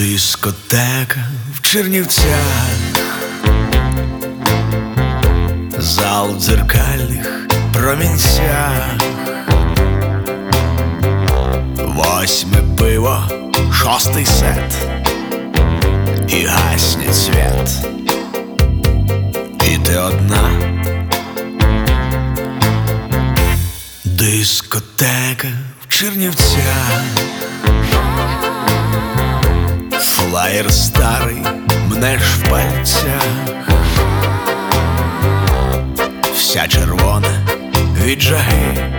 Дискотека в Чернівцях, зал в дзеркальних промінцях, 8 пиво, 6 сет, і гаснет світ, і ти одна. Дискотека в Чернівцях, флаєр старий мнеш в пальцях, вся червона від жаги.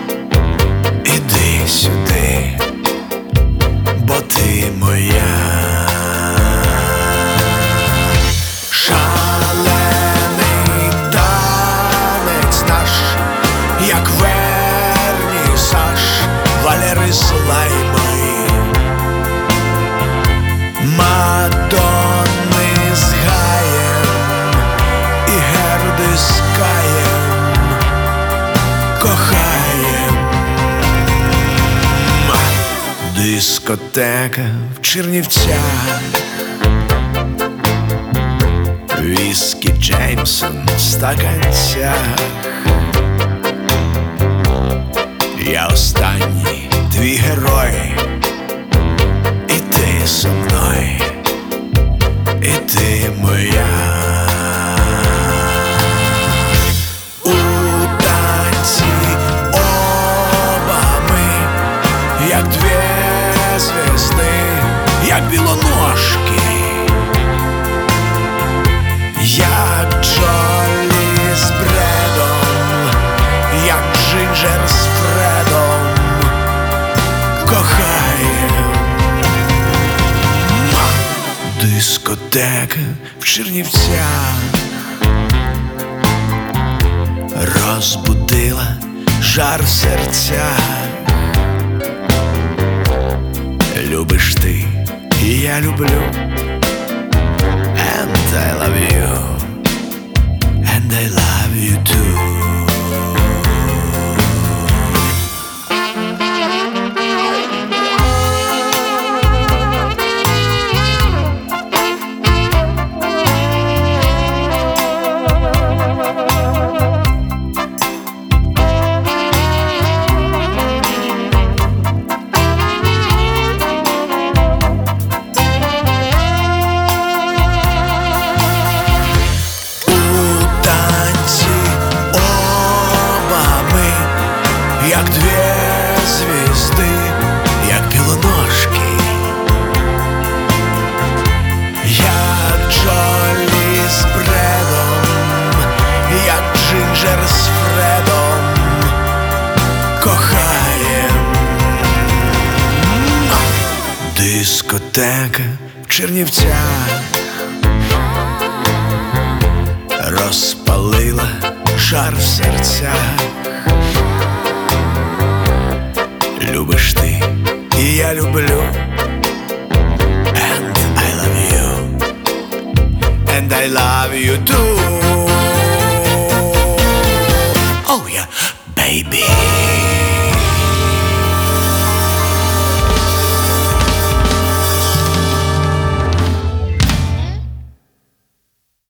Іди сюди, бо ти моя. Шалений танець наш, як вернісаж Валери Слайми, Мадонни з Гаєм і Герди з Каєм кохаєм. Дискотека в Чернівцях, віскі Джеймсон в стаканцях. Я останній твій герой, і ти со мною, і ти моя. У танці оба ми, як дві звезди, як білоножки, як Джолі з Бредом, як Джинджер з Фредом кохаєм. Дискотека в Чернівцях розбудила жар в серцях. Любиш ти, і я люблю, and I love you, and I love you too. Як дві звезди, як білоножки, як Джолі з Бредом, як Джинджер з Фредом кохаєм. Дискотека в Чернівцях розпалила жар в серцях. Любиш ти, і я люблю, and I love you, and I love you too.